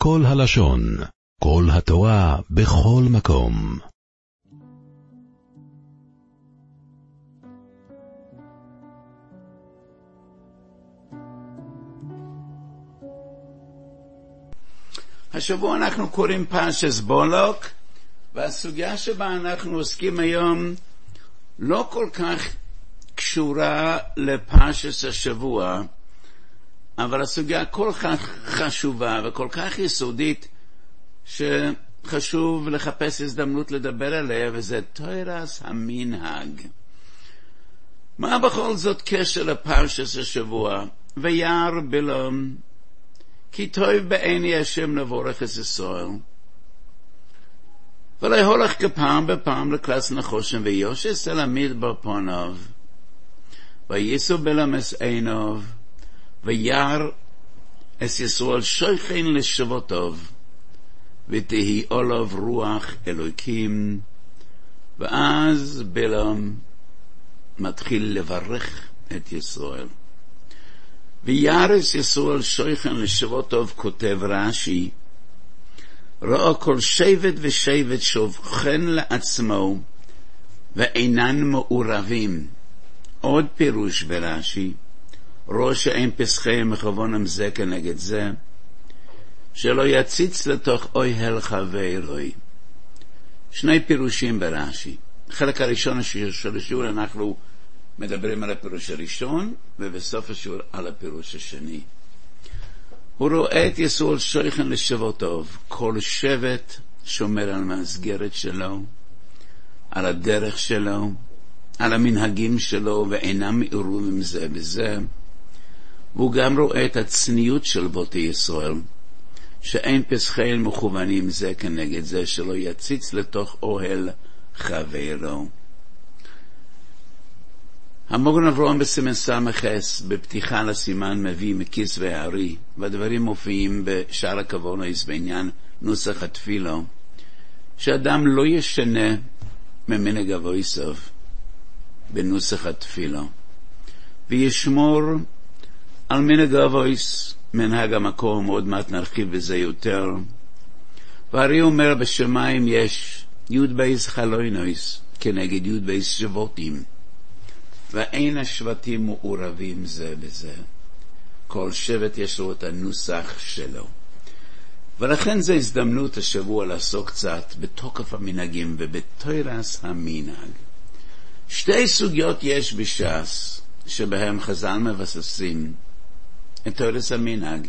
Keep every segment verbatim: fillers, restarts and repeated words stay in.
כל הלשון, כל התורה, בכל מקום. השבוע אנחנו קוראים פרשת בולוק, והסוגיה שבה אנחנו עוסקים היום לא כל כך קשורה לפרשת השבוע, אבל הסוגיה כל כך חשובה וכל כך יסודית שחשוב לחפש הזדמנות לדבר עליה, וזה תורת המנהג. מה בכל זאת קשר לפרשת השבוע? וירא בלעם כי טוב בעיני השם לבורך את ישראל. ולהולך כפעם בפעם לכלס נחושם ויושס אל המדבר פניו. וייסו בלעם את עיניו וירא את ישראל שוכן לשבותיו, ותהי עליו רוח אלוקים. ואז בלעם מתחיל לברך את ישראל. וירא את ישראל שוכן לשבותיו, כותב רש"י, ראה כל שבט ושבט שוכן לעצמו ואינן מעורבים. עוד פירוש ברש"י, ראה שאין פסחי מכוונם זה כנגד זה, שלא יציץ לתוך אוהל חברוי. שני פירושים ברש"י. חלק הראשון של השיעור אנחנו מדברים על הפירוש הראשון, ובסוף השיעור על הפירוש השני. הוא רואה את ישראל שוכן לשבותיו. כל שבט שומר על המסגרת שלו, על הדרך שלו, על המנהגים שלו, ואינם מעורבים זה בזה. והוא גם רואה את הצניעות של בוטי ישראל, שאין פסחי מכוונים זה כנגד זה, שלא יציץ לתוך אוהל חברו. המוגן אברהם בסימן סמ"ס בפתיחה לסימן מביא מכיסווי הארי, והדברים מופיעים בשאר הכוונוס בעניין נוסח התפילו, שאדם לא ישנה ממנהג אבויסו בנוסח התפילו, וישמור על מנהג אבויס, מנהג המקום. עוד מעט נרחיב בזה יותר. והרי אומר בשמיים יש יוד בייס חלוינוס כנגד יוד בייס שבותים, ואין השבטים מעורבים זה בזה. כל שבט יש לו את הנוסח שלו. ולכן זו הזדמנות השבוע לעסוק קצת בתוקף המנהגים ובתורת המנהג. שתי סוגיות יש בש"ס שבהם חז"ל מבססים את תורת המנהג.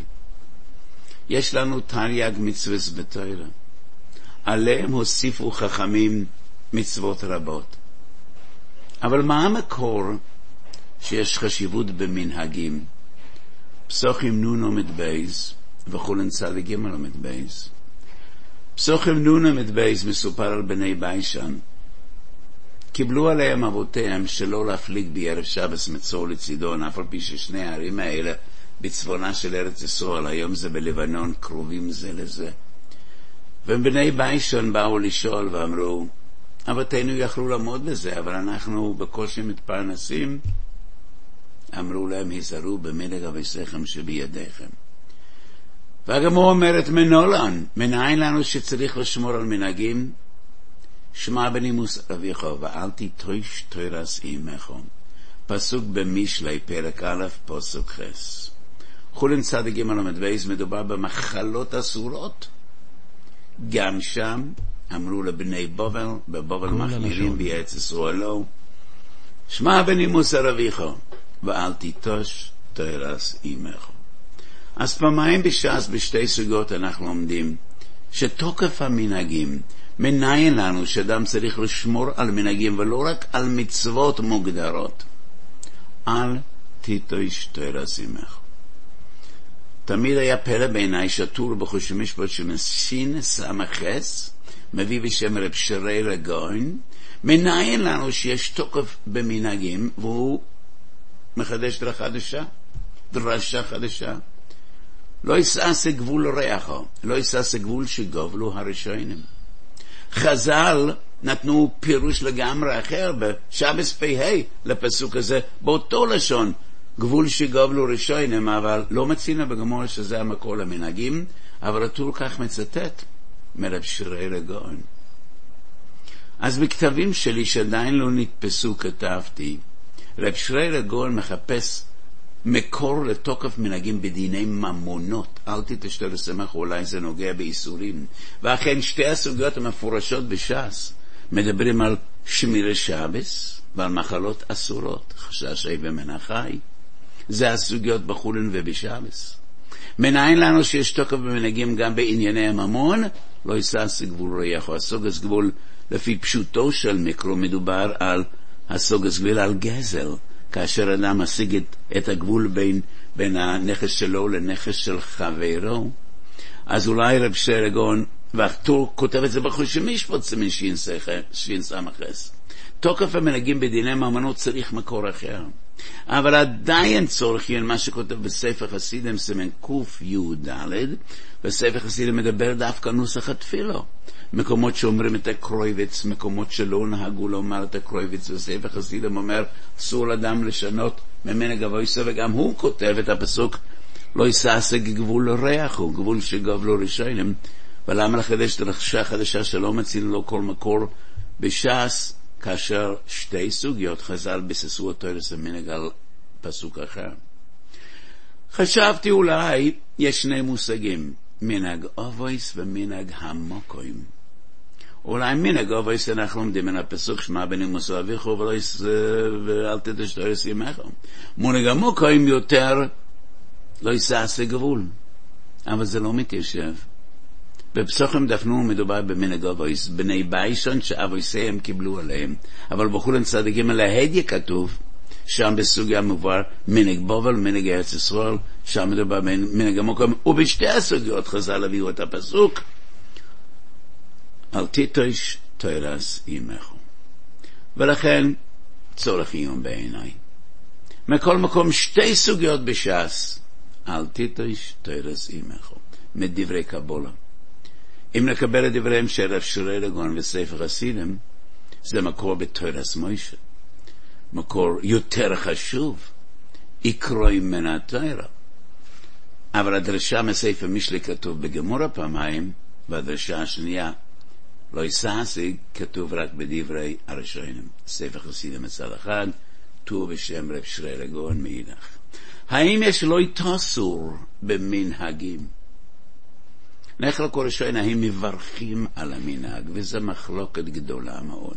יש לנו תרי"ג מצוות בתורה, עליהם הוסיפו חכמים מצוות רבות. אבל מה המקור שיש חשיבות במנהגים? פסוחים נון עמוד בייס וכולן צדיק ג' עמוד בייס. פסוחים נון עמוד בייס מסופר על בני ביישן. קיבלו עליהם אבותיהם שלא להפליג בערב שבס מצור לצידון, אף על פי ששני הערים האלה בצפונה של ארץ ישראל, היום זה בלבנון, קרובים זה לזה. ובני ביישן באו לשאול ואמרו, אבותינו יכלו לעמוד בזה, אבל אנחנו בקושי מתפרנסים. אמרו להם, היזהרו במנהג אבותיכם שבידיכם. והגמרא אומרת, מנולן, מנין לנו שצריך לשמור על מנהגים? שמע בנימוס אביך ואל תיטוש תורת אמך. פסוק במשלי פרק א' פסוק ח'. חולין צדיק ג' עמוד בייס, מדובר במחלות אסורות. גם שם אמרו לבני בבל, בבבל מחמירים בארץ ישראל, שמע בנימוס אביך ואל תיטוש תורת אמך. אז פעמיים בש"ס בשתי סוגיות אנחנו לומדים שתוקף המנהגים, מניין לנו שאדם צריך לשמור על מנהגים ולא רק על מצוות מוגדרות. אל תיטוש תורת אמך. תמיד היה פלא בעיניי שטור בחוש משפט שמשין סמ"ס מביא בשם רב שרי רגוין, מניין לנו שיש תוקף במנהגים, והוא מחדש דרשה חדשה, דרשה חדשה. לא יסעס גבול ריחו, לא יסעס גבול שגובלו הראשונים. חז"ל נתנו פירוש לגמרי אחר בשבס פ"ה לפסוק הזה, באותו לשון, גבול שגובלו ראשונים, אבל לא מצינו בגמרא שזה המקור למנהגים. אבל הטור כך מצטט מרב שרייר הגאון. אז בכתבים שלי שעדיין לא נתפסו כתבתי, רב שרייר הגאון מחפש מקור לתוקף מנהגים בדיני ממונות. אל תתשתו לשמח, אולי זה נוגע באיסורים. ואכן שתי הסוגיות המפורשות בש"ס מדברים על שמירי שבס ועל מחלות אסורות, חששי ומנחי. זה הסוגיות בחולין ובשבס. מנין לנו שיש תוקף במנהגים גם בענייני הממון? לא יסעס גבול ריח או הסוגס גבול. לפי פשוטו של מקרו מדובר על הסוגס גבול, על גזל, כאשר אדם משיג את, את הגבול בין, בין הנכס שלו לנכס של חברו. אז אולי רב שרייר הגאון, והטור כותב את זה בחושי משפט סימן שין סמכס. תוקף המנהגים בדיני ממונות צריך מקור אחר. אבל עדיין צורך יהיה מה שכותב בספר חסידים סימן קוף יו דלת, בספר חסידים מדבר דווקא נוסח התפילו. מקומות שאומרים את הקרויביץ, מקומות שלא נהגו לומר את הקרויביץ, בספר חסידים אומר אסור לאדם לשנות ממנהג אבויסו, וגם הוא כותב את הפסוק לא יסעסק גבול ריח, הוא גבול שגב לו רישיינים. ולמה לחדש את הלחשה החדשה שלא מצינו לו כל מקור בש"ס, כאשר שתי סוגיות חז"ל ביססו אותו למנהג על פסוק אחר. חשבתי אולי יש שני מושגים, מנהג אבויס ומנהג המוקוים. אולי מנהג אבויס אנחנו לומדים מן הפסוק שמע בני מוסו אביכו ואל תתשתו ישימך. מנהג המוקוים יותר לא יסעסק גבול, אבל זה לא מתיישב. בפסוחים דפנו מדובר במנהג אבויס, בני ביישון שאבויסיהם קיבלו עליהם, אבל בחולין צדיקים על ההדיה כתוב, שם בסוגיה מבואר מנהג בובל, מנהג ארץ ישראל, שם מדובר מנהג המוקוים, ובשתי הסוגיות חז"ל הביאו את הפסוק, אל תיטוש תורס עמך. ולכן צורך עיון בעיניי. מכל מקום שתי סוגיות בש"ס, אל תיטוש תורס עמך, מדברי קבלה. אם נקבל את דבריהם של רב שרייר הגאון וספר חסידים, זה מקור בתורס מוישה, מקור יותר חשוב, יקרוי מן התורה. אבל הדרשה מספר משלי כתוב בגמורה פעמיים, והדרשה השנייה לא יסעסק כתוב רק בדברי הראשונים. ספר חסידים מצד אחד, טור בשם רב שרייר הגאון מאידך. האם יש לא יתאסור במנהגים? נחלק הראשון, הם מברכים על המנהג, וזה מחלוקת גדולה מאוד.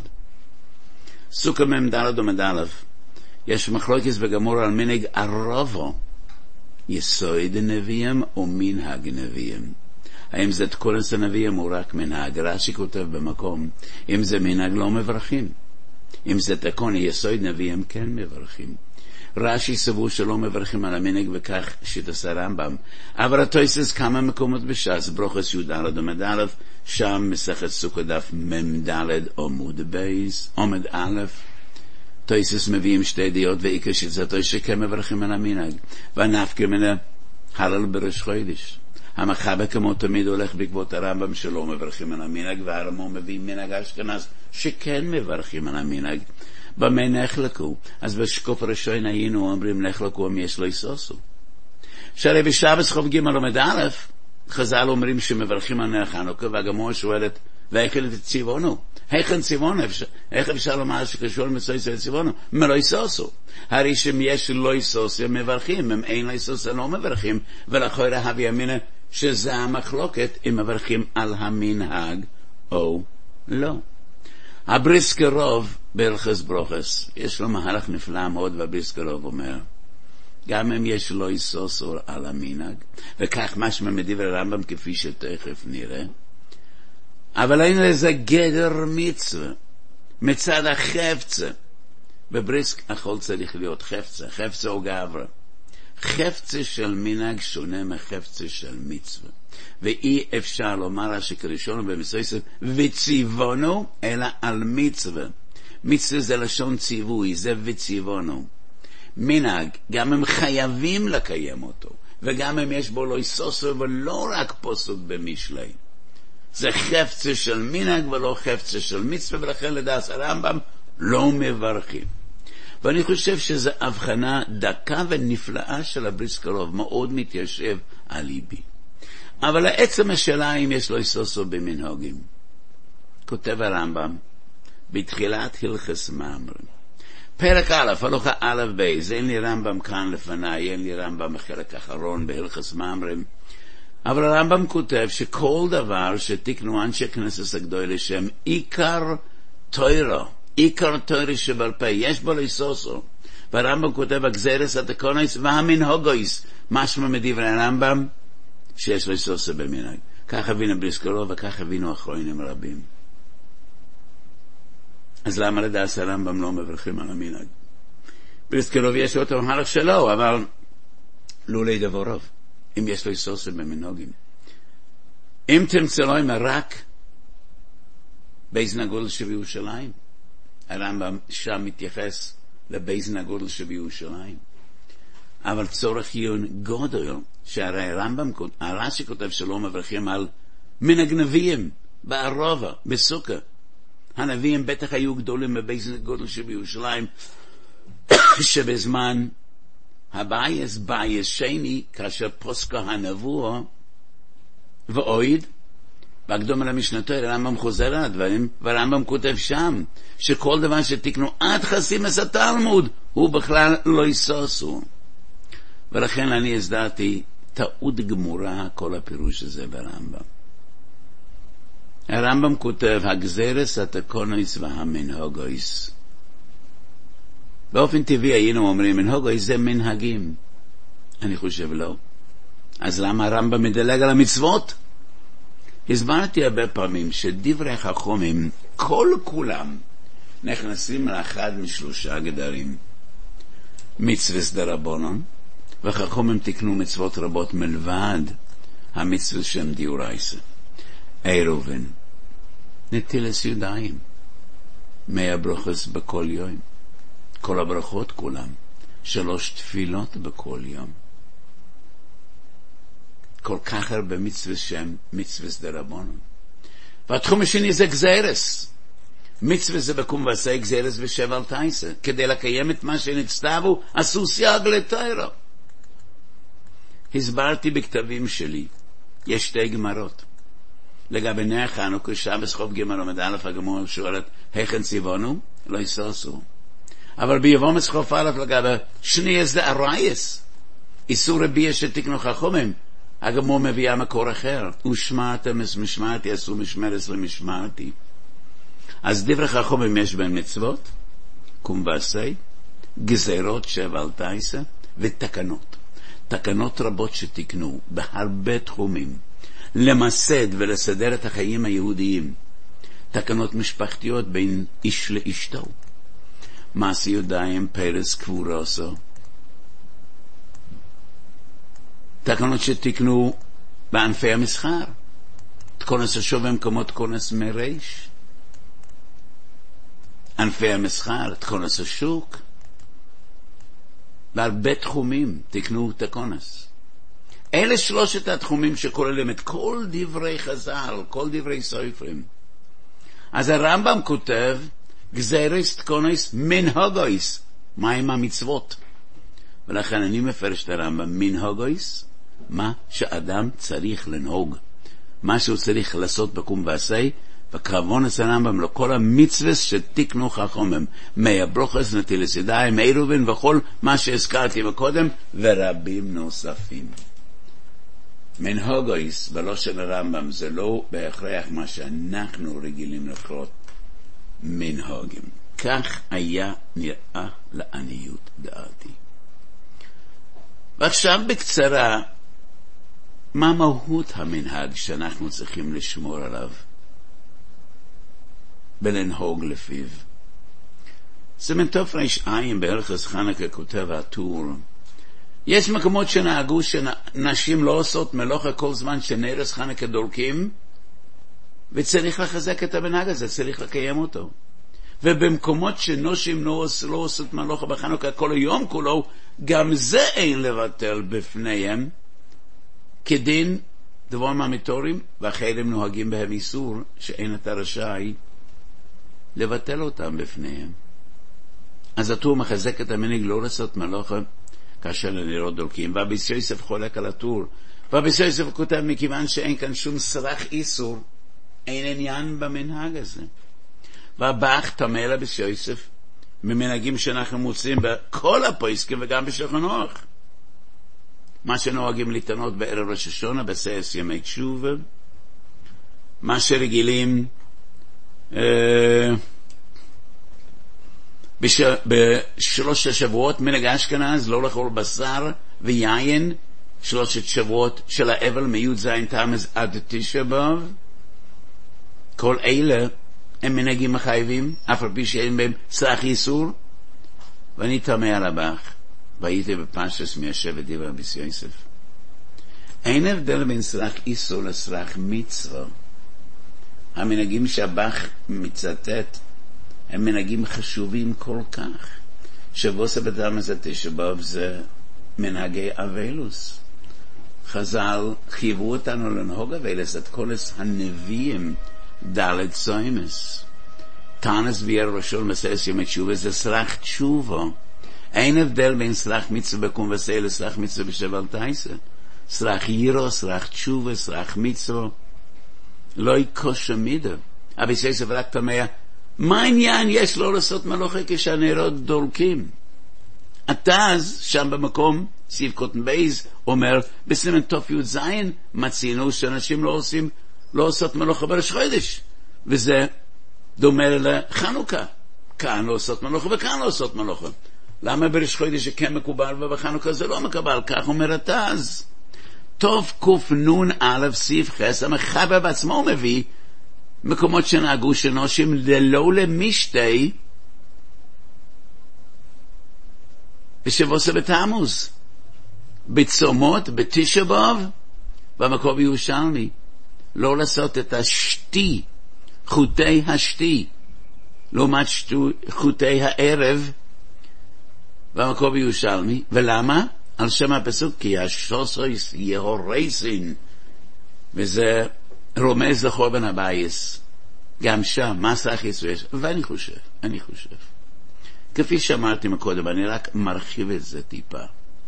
סוכה ממדלת ומדלת, יש מחלוקת בגמור על מנהג ערבו, יסוד נביאים או מנהג נביאים. האם זה תקולס הנביאים או רק מנהג? רש"י כותב במקום, אם זה מנהג לא מברכים. אם זה תקון יסוד נביאים כן מברכים. רש"י סבור שלא מברכים על המנהג וכך שיטת הרמב"ם. אבל התוספות כמה מקומות בש"ס, ברוכס י"ד עמוד שם מסכת סוכה דף מ"ד עמוד בייס, עמוד א', תוספות מביאים שתי דעות ועיקר שיטתו שכן מברכים על המנהג. והנפקא מינה הלל בראש חודש. המחבר כמו תמיד הולך בעקבות הרמב"ם שלא מברכים על המנהג, והרמב"ם מביא מנהג אשכנז שכן מברכים על המנהג. במה נחלקו? אז בשקוף הראשון היינו אומרים נחלקו אם יש לא יסוסו. שהרי בשבס חוב ג' עמוד א', חז"ל אומרים שמברכים על נר חנוכה, והגמרא שואלת, ואיכן את ציוונו? היכן ציוונו? איך אפשר לומר שקשור למצוא ישראל ציוונו? מלא יסוסו. הרי שאם יש לא יסוסו הם מברכים, אם אין לא יסוסו הם לא מברכים, ולכאורה הביא אמינה שזה המחלוקת אם מברכים על המנהג או לא. הבריסקרוב בהלכות ברוכות, יש לו מהלך נפלא מאוד, והבריסקרוב אומר, גם אם יש לא יסוסו על המנהג, וכך משמע מדברי הרמב"ם כפי שתכף נראה, אבל אין לזה גדר מצווה, מצד החפצה. בבריסק הכל צריך להיות חפצה, חפצה או גברה. חפצה של מנהג שונה מחפצה של מצווה. ואי אפשר לומר שכראשון במסויסת וציוונו אלא על מצווה. מצווה זה לשון ציווי, זה וציוונו. מנהג, גם הם חייבים לקיים אותו, וגם הם יש בו לא יסוסו ולא רק פוסוק במשלי. זה חפצה של מנהג ולא חפצה של מצווה, ולכן לדעת הרמב"ם לא מברכים. ואני חושב שזו הבחנה דקה ונפלאה של הבריסקרוב, מאוד מתיישב על ליבי. אבל עצם השאלה אם יש לו איסוסו במנהוגים. כותב הרמב"ם, בתחילת הלכס מאמרים. פרק א', הלכה א' בייז, אין לי רמב"ם כאן לפניי, אין לי רמב"ם בחלק האחרון בהלכס מאמרים, אבל הרמב"ם כותב שכל דבר שתיקנו אנשי כנסת הגדולה לשם עיקר תוירו, עיקר תוירו שבעל פה, יש בו לאיסוסו. והרמב"ם כותב הגזרס התקונויס והמנהוגויס, משמע מדברי הרמב"ם שיש לו איסוסו במנהג. כך הבינו בריסקלו וכך הבינו אחרונים רבים. אז למה לדעת הרמב"ם לא מברכים על המנהג? בריסקלו יש אותו מהלך שלו, אבל לא לידבו רוב, אם יש לו איסוסו במנהוגים. אם תמצא לו עם רק בייזן הגודל שבירושלים, הרמב"ם שם מתייחס לבייזן הגודל שבירושלים. אבל צורך עיון גודל, שהרי הרמב"ם, הרש"י כותב שלא מברכים על מנהג נביאים, בערבה, בסוכה. הנביאים בטח היו גדולים בבייזן הגודל שבירושלים, שבזמן הבייס, בייס שני, כאשר פוסקה הנבואה, ואויד, והקדום על המשנתו, הרמב"ם חוזר על הדברים, והרמב"ם כותב שם, שכל דבר שתקנו עד חסימס התלמוד, הוא בכלל לא יסוסו. ולכן אני הסדרתי טעות גמורה כל הפירוש הזה ברמב"ם. הרמב"ם כותב, הגזרס התקונויס והמנהוגויס. באופן טבעי היינו אומרים, מנהוגויס זה מנהגים. אני חושב לא. אז למה הרמב"ם מדלג על המצוות? הסברתי הרבה פעמים שדברי חכמים, כל כולם, נכנסים לאחד משלושה גדרים. מצווה דרבנן, וחכמים תקנו מצוות רבות מלבד המצווה שם דיורייסה. עירובין, נטילת ידיים, מאה ברכות בכל יום, כל הברכות כולם, שלוש תפילות בכל יום. כל כך הרבה מצווה שם, מצווה דרבנן. והתחום השני זה גזרס. מצווה זה בקום ועשה גזרס ושבע על תייסה. כדי לקיים את מה שנצטוו, עשו סייג לתורה. הסברתי בכתבים שלי, יש שתי גמרות. לגבי נר חנוכה, שבס חוב גמר עמד א' הגמור שואלת, היכן ציוונו? לא יסוסו. אבל ביבומס חוף א' לגבי שני זה הרייס. איסור רבי שתקנו חכמים. הגמור מביאה מקור אחר. ושמעתם משמעתי, עשו משמרס ומשמעתי. אז דברי חכמים יש בהם מצוות, קום ועשה, גזירות שבע על תייסה, ותקנות. תקנות רבות שתקנו בהרבה תחומים. למסד ולסדר את החיים היהודיים. תקנות משפחתיות בין איש לאשתו. מעשי ידיים, פרס, קבורוסו. תקנות שתקנו בענפי המסחר. תכונס השוב במקומות תכונס מריש. ענפי המסחר, תכונס השוק. בהרבה תחומים תקנו תכונס. אלה שלושת התחומים שכוללים את כל דברי חז"ל, כל דברי סופרים. אז הרמב"ם כותב, גזירס תכונס מנהוגויס. מה עם המצוות? ולכן אני מפרש את הרמב"ם, מנהוגויס, מה שאדם צריך לנהוג. מה שהוא צריך לעשות בקום ועשה, וכוון את הרמב"ם לכל המצווה שתקנו חכמים. מאה ברכות, נטילת ידיים, עירובין וכל מה שהזכרתי מקודם, ורבים נוספים. מנהוגויס בלושן הרמב"ם זה לא בהכרח מה שאנחנו רגילים לקרוא מנהוגים. כך היה נראה לעניות דעתי. ועכשיו בקצרה, מה מהות המנהג שאנחנו צריכים לשמור עליו ולנהוג לפיו? סמנטוף ריש עין בהלכס חנוכה כותב הטור, יש מקומות שנהגו שנשים לא עושות מלאכה כל זמן שנרס חנוכה דולקים, וצריך לחזק את המנהג הזה, צריך לקיים אותו. ובמקומות שנושים לא, לא עושות מלאכה בחנוכה כל היום כולו, גם זה אין לבטל בפניהם, כדין דבר מהמיתורים, ואחרים נוהגים בהם איסור, שאין אתה רשאי לבטל אותם בפניהם. אז הטור מחזק את המנהג לא לעשות מלאכה, כאשר לנרות דולקים, והביס יוסף חולק על הטור, ובסוף הוא כותב, מכיוון שאין כאן שום סרח איסור, אין עניין במנהג הזה. והבח תמה לה ביוסף, ממנהגים שאנחנו מוצאים בכל הפוסקים וגם בשולחן אורוך. מה שנוהגים לטענות בערב ראש השונה, בעשרת ימי תשובה, מה שרגילים אה, בש... בשלוש השבועות מנהג אשכנז, לא לאכול בשר ויין, שלושת שבועות של האבל מי"ז תמוז עד תשעה באב. כל אלה הם מנהגים מחייבים, אף על פי שאין בהם סרח איסור. ואני תמה על הבח, והייתי בפרשת מיישב את דברי רבי יוסף. אין הבדל בין סרח איסור לסרח מצווה. המנהגים שהבח מצטט הם מנהגים חשובים כל כך. שבוע בתמוז עד תשעה באב זה מנהגי אבלוס. חז"ל חייבו אותנו לנהוג אבלוס את כל הנביאים ד' צומס. תנס וירא ראשון בעשרת ימי תשובה זה סרח תשובה. אין הבדל בין סרח מצווה בקום ועשה לסרח מצווה בשבל תייסה. סרח יירו, סרח תשובה, סרח מצווה. לא יקושה מידה. אבל יוסף רק תמה, מה העניין יש לו לעשות מלאכה כשהנרות דולקים? התז שם במקום סיב קוטן בייז אומר בסימן תוף י' זין מצינו שאנשים לא עושים לא עושות מלאכה בראש חודש, וזה דומה לחנוכה. כאן לא עושות מלאכה וכאן לא עושות מלאכה. למה בראש חודש שכן מקובל ובחנוכה זה לא מקובל? כך אומר התז. טוב קוף נון א' סיב חס, המחבר בעצמו מביא מקומות שנהגו שנושים ללא למשתי בשבוע בתמוז, בצומות, בתשעה באב, במקום ירושלמי, לא לעשות את השתי, חוטי השתי, לעומת שטו, חוטי הערב, במקום ירושלמי. ולמה? על שם הפסוק, כי השוסויס יהורסין, וזה רומז לחורבן הבייס. גם שם, מה סך ישראל? ואני חושב, אני חושב. כפי שאמרתי מקודם, אני רק מרחיב את זה טיפה.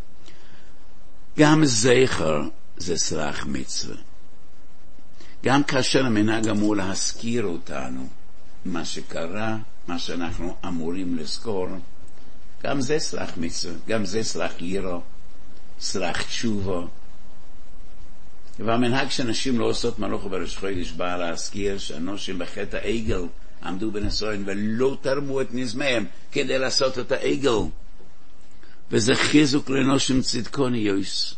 גם זכר זה סרח מצווה. גם כאשר המנהג אמור להזכיר אותנו מה שקרה, מה שאנחנו אמורים לזכור, גם זה סרח מצווה, גם זה סרח יירו, סרח תשובה. והמנהג שאנשים לא עושות מלאכה בראש חודש בא להזכיר שאנשים בחטא העגל עמדו בנסוין ולא תרמו את נזמיהם כדי לעשות את העגל, וזה חיזוק לנושם צדקוני יויס.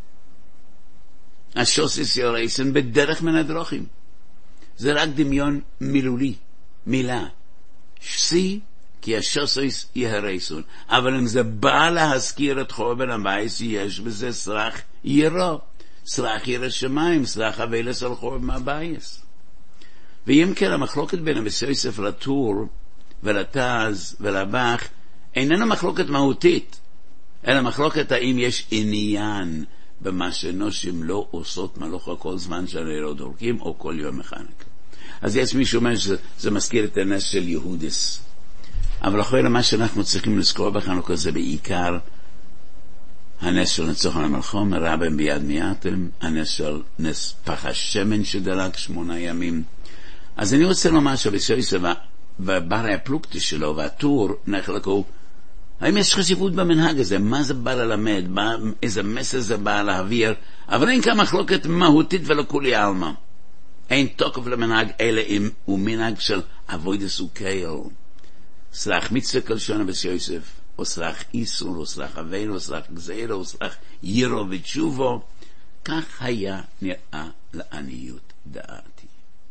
השוסיס יורייסן בדרך מן הדרכים, זה רק דמיון מילולי, מילה שי, כי השוסיס יהרייסון. אבל אם זה בא להזכיר את חורבן הבייס, יש בזה סרח יירו, סרח ירא שמיים, סרח אבלס על חורבן הבייס. ואם כן, המחלוקת בין רבי יוסף לטור ולתז ולבח איננה מחלוקת מהותית, אלא מחלוקת האם יש עניין במה שנושים לא עושות מלאכה כל זמן שהנרות דולקים או כל יום מחנוכה. אז יש מישהו אומר שזה מזכיר את הנס של יהודס, אבל אחרי מה שאנחנו צריכים לזכור בחנוכה זה בעיקר הנס של ניצחון המלחמה, רבם ביד מיעטם, הנס של נס פח השמן שדלק שמונה ימים. אז אני רוצה לומר שרבי יוסף וברי הפלוגתא שלו והטור נחלקו, האם יש חשיבות במנהג הזה? מה זה בא ללמד? מה, איזה מסר זה בא להעביר? אבל אין כאן מחלוקת מהותית ולכולי עלמא. אין תוקף למנהג אלא אם הוא מנהג של אבוידס וקייל. סרח מצווה כלשון רבי יוסף, או סרח איסור, או סרח אבנו, או סרח גזירה, או סרח יירו ותשובו. כך היה נראה לעניות דעתי.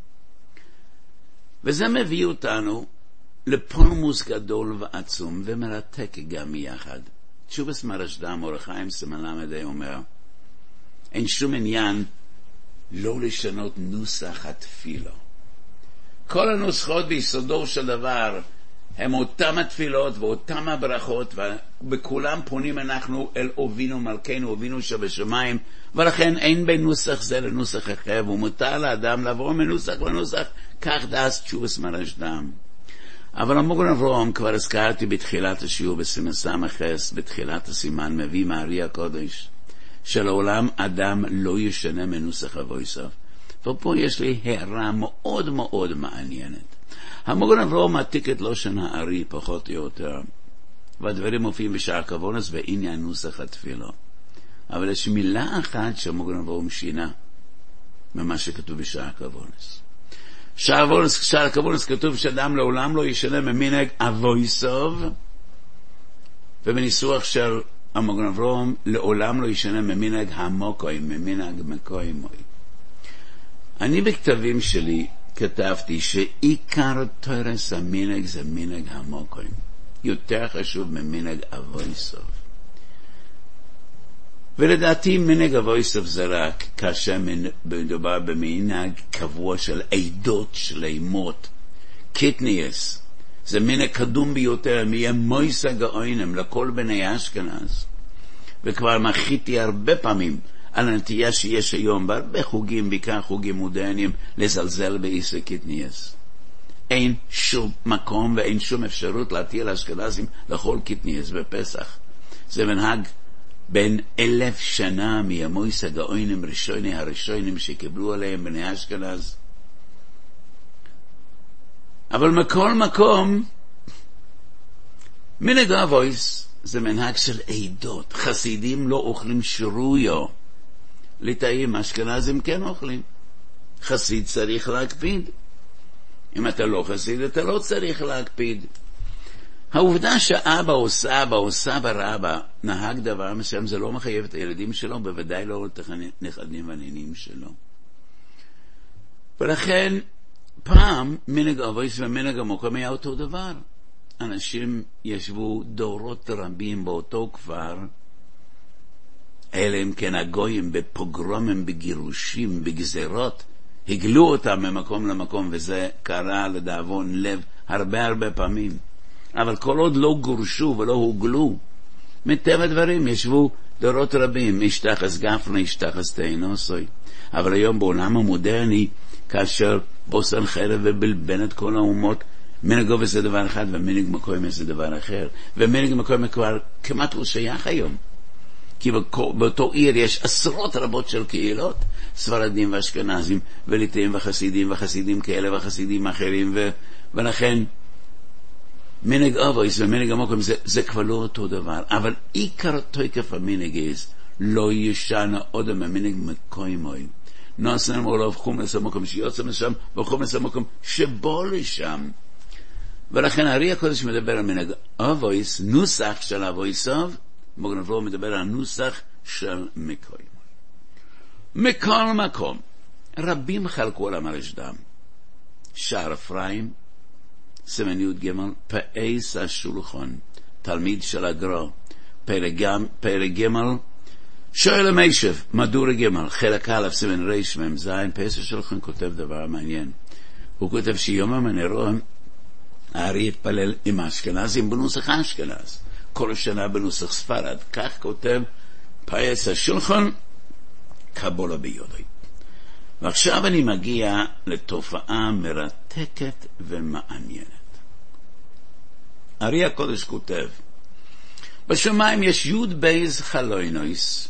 וזה מביא אותנו לפולמוס גדול ועצום ומרתק גם יחד. תשובס מרשדם אור החיים סימן למד אומר, אין שום עניין לא לשנות נוסח התפילה. כל הנוסחות ביסודו של דבר הם אותם התפילות ואותם הברכות, ובכולם פונים אנחנו אל אבינו מלכנו, אבינו שבשמיים, ולכן אין בין נוסח זה לנוסח אחר, ומותר לאדם לעבור מנוסח לנוסח, כך דעס תשובס מרשדם. אבל המוגן אברהם, כבר הזכרתי בתחילת השיעור בסימן סמ"ס, בתחילת הסימן מביא מארי הקודש, שלעולם אדם לא ישנה מנוסח אבויסוף. ופה יש לי הערה מאוד מאוד מעניינת. המוגן אברהם מעתיק את לושן הארי פחות או יותר, והדברים מופיעים בשער כוונס בעניין נוסח התפילה. אבל יש מילה אחת שהמוגן אברהם שינה ממה שכתוב בשער כוונס. שער כוונס כתוב שאדם לעולם לא ישנה ממנהג אבויסוף, ובניסוח של המוגן אברהם לעולם לא ישנה ממנהג המוקוים, ממנהג מקוימוי. אני בכתבים שלי כתבתי שעיקר תורס המנהג זה מנהג המוקוים, יותר חשוב ממנהג אבויסוף. ולדעתי מנהג אבויסוף זה רק כאשר מדובר במנהג קבוע של עדות שלמות, קיטניאס. זה מנהג קדום ביותר, מיה מויסה גאוינם לכל בני אשכנז. וכבר מחיתי הרבה פעמים על הנטייה שיש היום בהרבה חוגים, בעיקר חוגים מודרניים, לזלזל באיסא קיטניאס. אין שום מקום ואין שום אפשרות להטיל אשכנזים לכל קיטניאס בפסח. זה מנהג בין אלף שנה מהמויסה גאוינם ראשוני הראשונים שקיבלו עליהם בני אשכנז. אבל מכל מקום, מנהג אבויס זה מנהג של עדות. חסידים לא אוכלים שרויו. ליטאים אשכנזים כן אוכלים. חסיד צריך להקפיד. אם אתה לא חסיד, אתה לא צריך להקפיד. העובדה שאבא או סבא או סבא רבא נהג דבר מסוים, זה לא מחייב את הילדים שלו, בוודאי לא את הנכדים והנינים שלו. ולכן, פעם מנהג אבויס ומנהג המוקם היה אותו דבר. אנשים ישבו דורות רבים באותו כפר, אלה הם כן הגויים בפוגרומים, בגירושים, בגזרות, הגלו אותם ממקום למקום, וזה קרה לדאבון לב הרבה הרבה פעמים. אבל כל עוד לא גורשו ולא הוגלו, מטבע דברים ישבו דורות רבים, ישתחס גפנה, ישתחס תאינוסוי. אבל היום בעולם המודרני, כאשר בוסן חרב ובלבן את כל האומות, מנהג אבויס זה דבר אחד ומנהג מקוים זה דבר אחר. ומנהג מקוים כבר כמעט לא שייך היום. כי באותו עיר יש עשרות רבות של קהילות, ספרדים ואשכנזים וליטאים וחסידים וחסידים כאלה וחסידים אחרים, ו... ולכן מנהג אבויס ומנהג המקוים זה, זה כבר לא אותו דבר. אבל עיקר תוקף המנהג לא ישנה עוד ממנהג מקוימוי. נוסם עולב חומס המקום שיוצא משם וחומס המקום שבו לשם. ולכן הארי הקודש מדבר על מנהג אבויס, נוסח של אבויסוב, מוגן אברהם מדבר על נוסח של מקוים. מכל מקום, רבים חלקו על המרשדם. שער אפרים, סימן י' ג', פאיס השולחון, תלמיד של הגרו, פרק ג', שואל המיישב, מדור ג', חלק א', סימן ריש מם זין, פאיס השולחון כותב דבר מעניין. הוא כותב שיום המנרון, הארי התפלל עם אשכנזים בנוסח אשכנז, כל שנה בנוסח ספרד. כך כותב פאיס השולחון, קבולה ביודוי. ועכשיו אני מגיע לתופעה מרתקת ומעניינת. הארי הקודש כותב, בשמיים יש יוד בייז חלוינויס,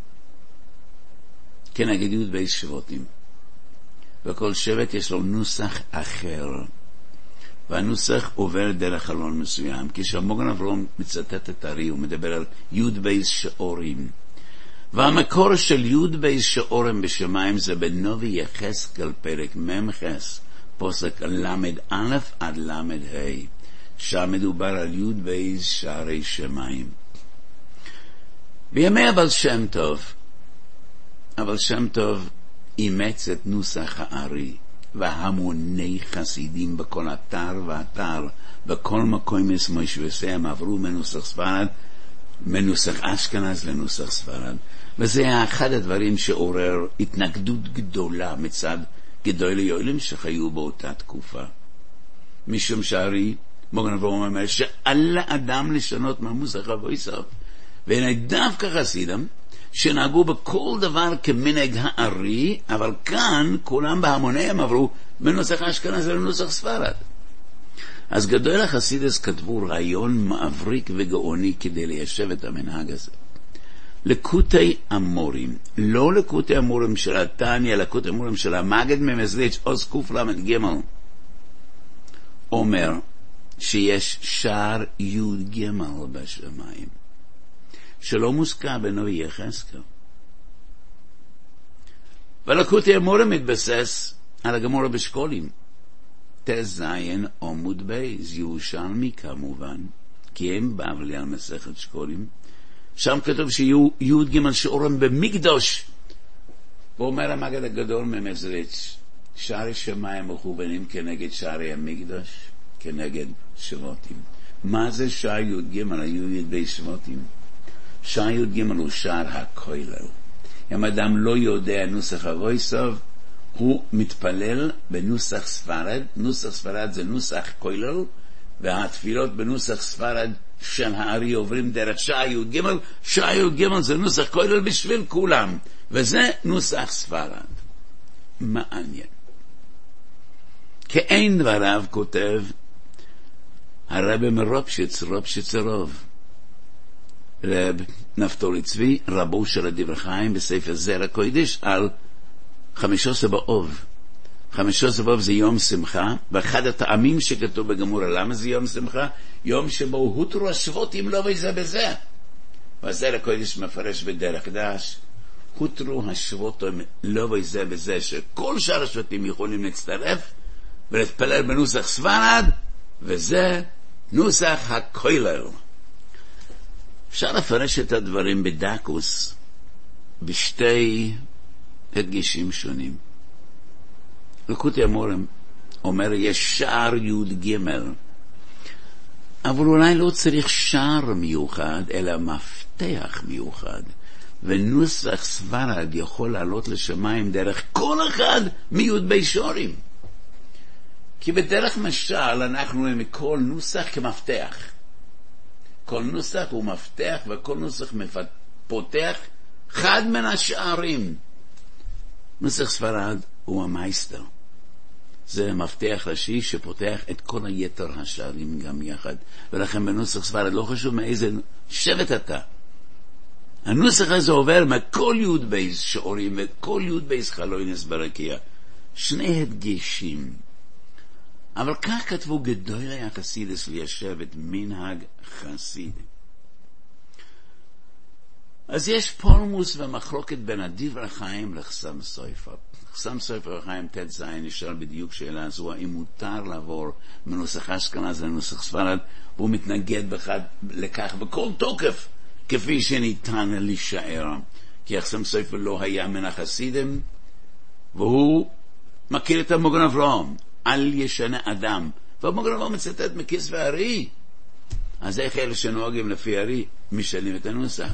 כן נגיד יוד בייז שבטים, וכל שבט יש לו נוסח אחר, והנוסח עובר דרך חלון מסוים. כשהמוגן אברהם מצטט את הארי, הוא מדבר על יוד בייז שאורים, והמקור של יוד בייז שאורים בשמיים זה בנובי יחזקאל פרק ממחס, פוסק למד א' עד למד ה', שם מדובר על יוד בייז שערי שמיים. בימי אבל שם טוב, אבל שם טוב אימץ את נוסח הארי, והמוני חסידים בכל אתר ואתר, בכל מקום מושבותיהם עברו מנוסח ספרד, מנוסח אשכנז לנוסח ספרד. וזה היה אחד הדברים שעורר התנגדות גדולה מצד גדולי יועלים שחיו באותה תקופה. משום שהארי, מוגן אברהם אומר, שעל אדם לשנות מהנוסח אבויסוב, והנה דווקא חסידם, שנהגו בכל דבר כמנהג הארי, אבל כאן כולם בהמוניהם עברו מנוסח אשכנז לנוסח ספרד. אז גדול החסידס כתבו רעיון מעבריק וגאוני כדי ליישב את המנהג הזה. לקוטי אמורים, לא לקוטי אמורים של התניא, לקוטי אמורים של המגד ממזריץ' עוז קוף למד גמל, אומר שיש שער יוד גמל בשמיים, שלא מוזכר בנביא יחזקאל. ולקוטי אמורים מתבסס על הגמורה בשקולים, תזיין עמוד בייז, ירושלמי כמובן, כי הם בבלי על מסכת שקולים, שם כתוב שיהיו יוד גמל שאורם במקדוש. ואומר המגד הגדול ממזריץ', שערי שמיים מכוונים כנגד שערי המקדוש, כנגד שבותים. מה זה שער יוד גמל? היו ידי שבותים. שער יוד גמל הוא שער הכולל. אם אדם לא יודע נוסח הוויסוב, הוא מתפלל בנוסח ספרד. נוסח ספרד זה נוסח כולל, והתפילות בנוסח ספרד של הארי עוברים דרך שער יוד גמל. שער יוד גמל זה נוסח כולל בשביל כולם, וזה נוסח ספרד. מעניין. כאין דבריו כותב הרב מרופשיץ, רופשיץ הרוב, רב נפתולי צבי, רבו של הדברי חיים בספר זרע קודש, על חמישה עשר באוב. חמישה עשר באוב זה יום שמחה, ואחד הטעמים שכתוב בגמורה, למה זה יום שמחה? יום שבו הותרו השבותים לא וזה בזה. והזרע קודש מפרש בדרך דש, הותרו השבותים לא וזה בזה, שכל שאר השבותים יכולים להצטרף ולהתפלל בנוסח ספרד, וזה נוסח הכולל. אפשר לפרש את הדברים בדקוס בשתי הדגשים שונים. לקוטי אמורים אומר יש שער יוד גמל, אבל אולי לא צריך שער מיוחד אלא מפתח מיוחד, ונוסח ספרד יכול לעלות לשמיים דרך כל אחד מיוד בי שורים, כי בדרך משל אנחנו עם כל נוסח כמפתח. כל נוסח הוא מפתח, וכל נוסח פותח חד מן השערים. נוסח ספרד הוא המייסטר. זה מפתח ראשי שפותח את כל היתר השערים גם יחד. ולכן בנוסח ספרד לא חשוב מאיזה שבט אתה. הנוסח הזה עובר מכל יוד בייס שעורים וכל יוד בייס חלוינס ברקיע. שני הדגשים. אבל כך כתבו גדולי החסידס ליישב את מנהג חסיד. אז יש פולמוס ומחלוקת בין הדברי חיים לחסם סופר. חסם סופר חיים תת זין נשאל בדיוק שאלה זו, האם מותר לעבור מנוסח אשכנז לנוסח ספרד, והוא מתנגד בחד, לכך בכל תוקף, כפי שניתן להישאר. כי חסם סופר לא היה מן החסידים, והוא מכיר את המוגן אברהם. אל ישנה אדם, והמוגן אברהם מצטט מכיס והארי. אז איך אלה שנוהגים לפי הארי משנים את הנוסח?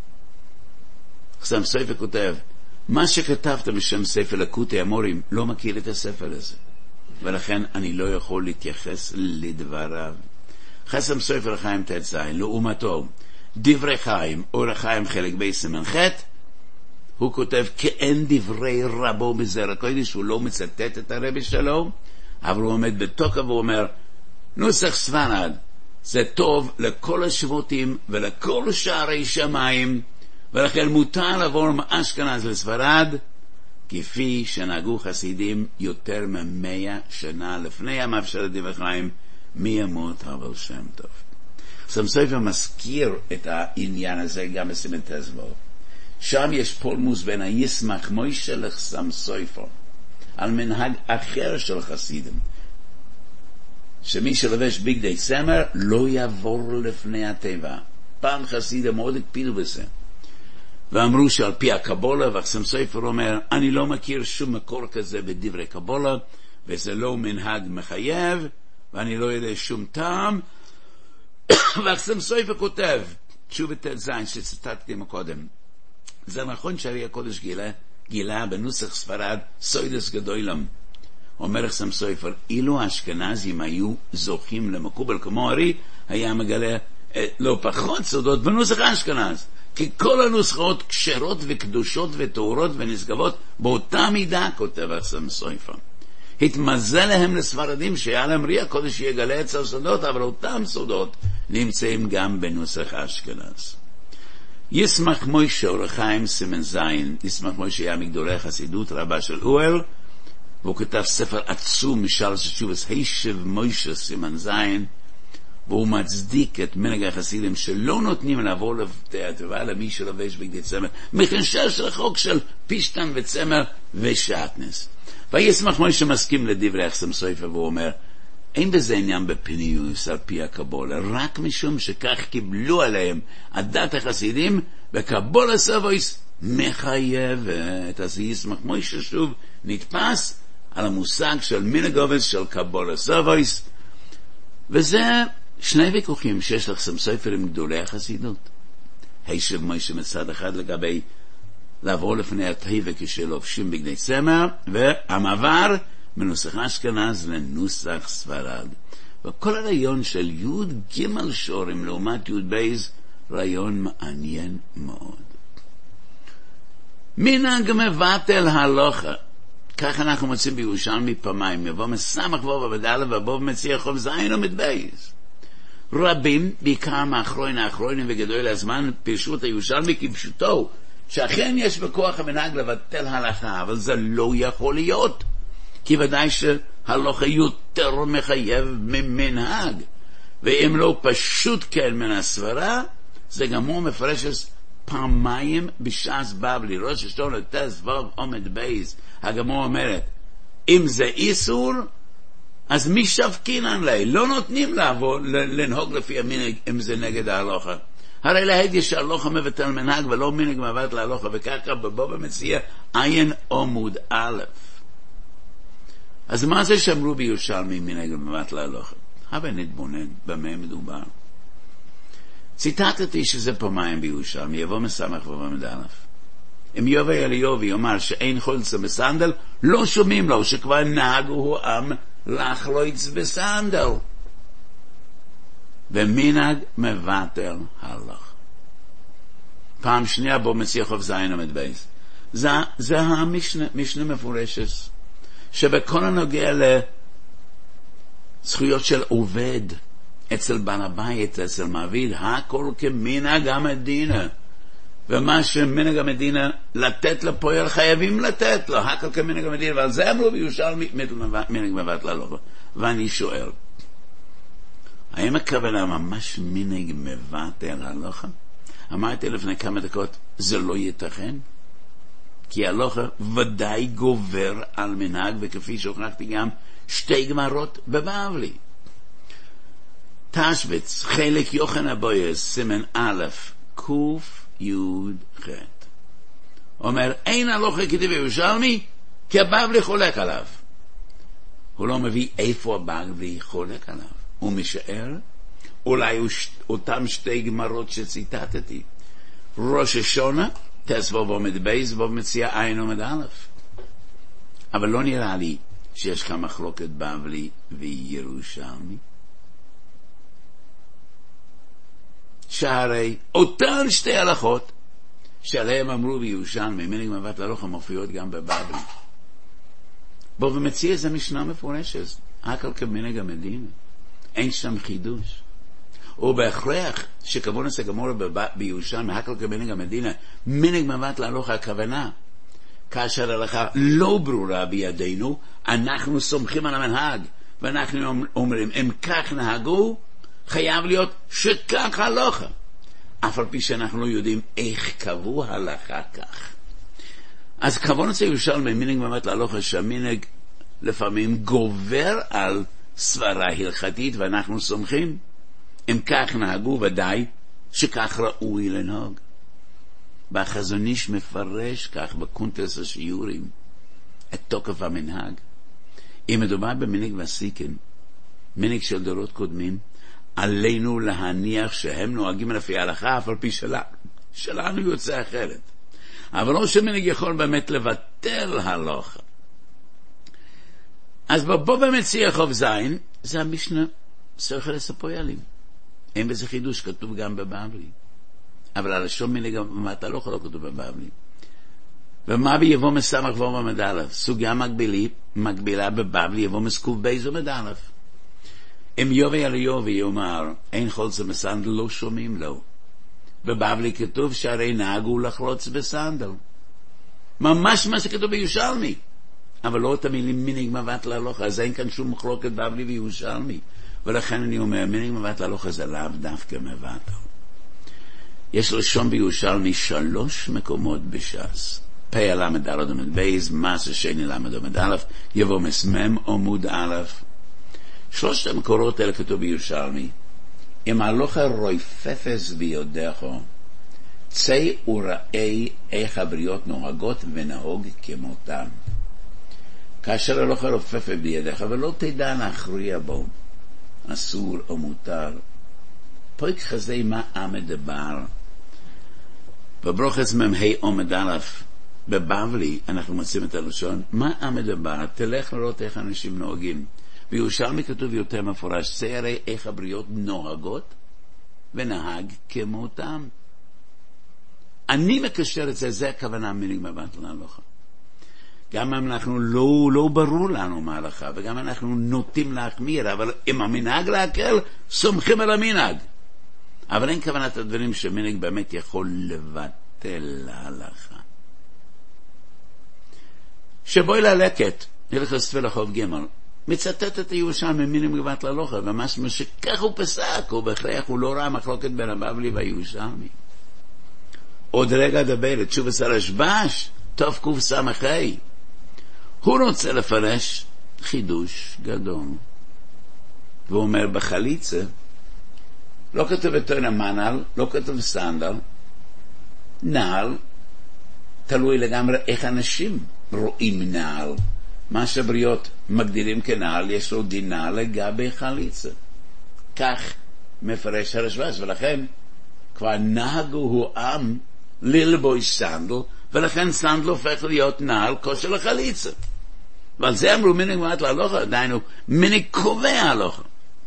חסם סופר כותב, מה שכתבת בשם ספר לקוטי אמורים לא מכיר את הספר הזה, ולכן אני לא יכול להתייחס לדבריו. חסם סופר חיים תת זין, לעומתו דברי חיים אור החיים חלק בי סימן ח', הוא כותב כאין דברי רבו בזרע קודש, הוא לא מצטט את הרבי שלו, אבל הוא עומד בתוקף והוא אומר נוסח ספרד זה טוב לכל השבותים ולכל שערי שמיים, ולכן מותר לעבור מאשכנז לספרד, כפי שנהגו חסידים יותר ממאה שנה לפני ימיו של הדברי חיים מימות הבעל שם טוב. חסם סופר מזכיר את העניין הזה גם בסימן תזמור. שם יש פולמוס בין הישמח מוישה לחסם סופר על מנהג אחר של חסידים, שמי שלבש בגדי סמר לא יעבור לפני הטבע. פעם חסידים מאוד הקפידו בזה, ואמרו שעל פי הקבולה, וחסם סופר אומר אני לא מכיר שום מקור כזה בדברי קבולה, וזה לא מנהג מחייב, ואני לא יודע שום טעם. וחסם סופר כותב תשובת זין שציטטתי מקודם, זה נכון שהרי הקודש גילה גילה בנוסח ספרד סוידס גדולם. אומר חסם סופר, אילו האשכנזים היו זוכים למקובל כמו הרי, היה מגלה לא פחות סודות בנוסח האשכנז, כי כל הנוסחאות כשרות וקדושות וטהורות ונשגבות באותה מידה, כותב חסם סופר. התמזל להם לספרדים שהיה להם רי הקודש יגלה את הסודות, אבל אותם סודות נמצאים גם בנוסח האשכנז. ישמח מוישה אור החיים סימן זין, ישמח מוישה היה מגדולי החסידות רבה של אוהל, והוא כתב ספר עצום משל ששובס הישב מוישה סימן זין, והוא מצדיק את מנהג החסידים שלא נותנים לעבור לבתי הטבע למי שלובש בגדי צמר, מחשש רחוק של פישטן וצמר ושעטנס. וישמח מוישה מסכים לדברי אחסם סופר, והוא אומר, אין בזה עניין בפניוס על פי הקבולה, רק משום שכך קיבלו עליהם הדת החסידים, וקבולה סבויס מחייבת. אז ישמח מוישה שוב נתפס על המושג של מנהג עובד של קבולה סבויס, וזה שני ויכוחים שיש לך ספר עם גדולי החסידות. הישב מוישה מצד אחד לגבי לעבור לפני הטבע כשלובשים בגדי צמר, והמעבר מנוסח אשכנז לנוסח ספרד. וכל הרעיון של יוד ג' שורים לעומת יוד בייז, רעיון מעניין מאוד. מנהג מבטל הלוכה. כך אנחנו מוצאים בירושלמי פעמיים, יבוא מסמך ובוא בדלה ובוא מציע חוב זין ומדבייז. רבים, בעיקר מאחרון האחרונים וגדול הזמן, פירשו את הירושלמי כפשוטו, שאכן יש בכוח המנהג לבטל הלכה, אבל זה לא יכול להיות. כי ודאי שהלוכה יותר מחייב ממנהג, ואם לא פשוט כן מן הסברה, זה גם הוא מפרש פעמיים בשעס בבלי, ראש השתון לתס ווב עומד בייז, הגמור אומרת, אם זה איסור, אז מי שבקינן לי, לא נותנים לעבור, לנהוג לפי המנהג, אם זה נגד ההלוכה. הרי להגיד שההלוכה מבטל מנהג, ולא מנהג מבטל להלוכה, וככה בבוא במציע עין עמוד א'. אז מה זה שאמרו בירושלמי מנהג מבטל להלוכה? אבל נתבונן במה מדובר. ציטטתי שזה פעמיים בירושלמי, יבוא מסמך ובוא מדלף. אם יובי אליובי יאמר שאין חולצה בסנדל, לא שומעים לו שכבר נהגו עם לחלוץ בסנדל. ומנהג מבטל הלוכה. פעם שנייה בו מציע חוב זין עומד בייס. זה, זה המשנה, משנה מפורשת, שבכל הנוגע לזכויות של עובד, אצל בן הבית, אצל מעביד, הכל כמנהג המדינה. ומה שמנהג המדינה לתת לפועל חייבים לתת לו, הכל כמנהג המדינה, ועל זה אמרו בירושלמי מנהג מבטל הלוכה. ואני שואל, האם הכוונה ממש מנהג מבטל הלוכה? אמרתי לפני כמה דקות, זה לא ייתכן, כי הלוכה ודאי גובר על מנהג, וכפי שהוכחתי גם שתי גמרות בבבלי. תשבץ, חלק יוחנן הבויס, סימן א', קוף יוד ח'. אומר, אין הלוכה כתיב בירושלמי, כי הבבלי חולק עליו. הוא לא מביא איפה הבבלי חולק עליו. הוא משאר, אולי אותם שתי גמרות שציטטתי. ראש השונה, תסבו ועומד בייז, ומציע עין עומד א'. אבל לא נראה לי שיש כאן מחלוקת בבלי וירושלמי. שהרי אותן שתי הלכות שעליהם אמרו בירושלמי, מנהג מבטל הלוכה מופיעות גם בבבלי. בו ומציע איזה משנה מפורשת, הכל כמנהג המדינה. אין שם חידוש. ובהכרח שכוונס הגמור בירושלמי, הכל כמנהג המדינה, מנהג מבטל הלוכה הכוונה. כאשר ההלכה לא ברורה בידינו, אנחנו סומכים על המנהג, ואנחנו אומרים, אם כך נהגו, חייב להיות שכך הלוכה. אף על פי שאנחנו לא יודעים איך קבעו הלכה כך. אז כוונס הירושלמי, מנהג מבטל הלוכה, שהמנהג לפעמים גובר על סברה הלכתית, ואנחנו סומכים. אם כך נהגו, ודאי שכך ראוי לנהוג. והחזון איש מפרש כך בקונטרס השיעורים את תוקף המנהג. אם מדובר במנהג וסיכן, מנהג של דורות קודמים, עלינו להניח שהם נוהגים לפי ההלכה, אף על פי שלה, שלנו יוצא אחרת. אבל לא שמנהג יכול באמת לבטל הלוכה. אז בו במציע חוב זין, זה המשנה סוכל לספויאלים. אין בזה חידוש, כתוב גם בבבלי. אבל הלשון מנהג מבטל הלוכה לא כתוב בבבלי. ומה ביבוא מסמך ואומר מדלף? סוגיה מקבילה, מקבילה בבבלי, יבוא מסקוב בייזו מדלף. אם יובי על יובי יאמר, אין חולצה בסנדל, לא שומעים לו. בבבלי כתוב שהרי נהגו לחלוץ בסנדל. ממש מה שכתוב בירושלמי. אבל לא את המילים מנהיג מבט להלוכה, אז אין כאן שום מחלוקת בבלי וירושלמי. ולכן אני אומר, מנהיג מבט להלוכה זה לאו דווקא מבט. יש לשון בירושלמי שלוש מקומות בש"ס. פה למד א' עמוד בייז, מסה שני למד עמוד א', יבוא מסמם עמוד א'. שלושת המקורות האלה כתוב בירושלמי. אם הלוכה רויפפס ביודךו, צא וראי איך הבריות נוהגות ונהוג כמותם. כאשר הלוכה רויפפס בידיך, ולא תדע להכריע בו, אסור או מותר. פרק חזי מה המדבר. בברוכס ממהי עומד א', בבבלי אנחנו מוצאים את הלשון, מה המדבר? תלך לראות איך אנשים נוהגים. בירושלמי כתוב יותר מפורש, זה הרי איך הבריות נוהגות ונהג כמותם. אני מקשר את זה, זה הכוונה מנהיג מבט להלכה. גם אם אנחנו לא, לא ברור לנו מה ההלכה, וגם אנחנו נוטים להחמיר, אבל אם המנהג להקל, סומכים על המנהג. אבל אין כוונת הדברים שמנהיג באמת יכול לבטל להלכה. שבואי ללקט, נלך לספר לחוב ג' מצטט את הירושלמי מנהיג מבט להלכה, ומשמע שכך הוא פסק, הוא בהכרח, הוא לא ראה מחלוקת בין הבבלי והירושלמי. עוד רגע דבר, תשובת הרשב"ש, טוב קוף סמכי. הוא רוצה לפרש חידוש גדול. והוא אומר, בחליצה, לא כתוב בתורה מנהל, לא כתוב סנדל, נעל, תלוי לגמרי איך אנשים רואים נעל. מה שהבריות מגדירים כנעל, יש לו דין נעל לגבי חליצה. כך מפרש הרשב"ש, ולכן כבר נהגו הוא עם ללבוש סנדל, ולכן סנדל הופך להיות נעל כושר לחליצה. ועל זה אמרו מנהיג מבט להלכה, דיינו מנהיג קובע הלכה.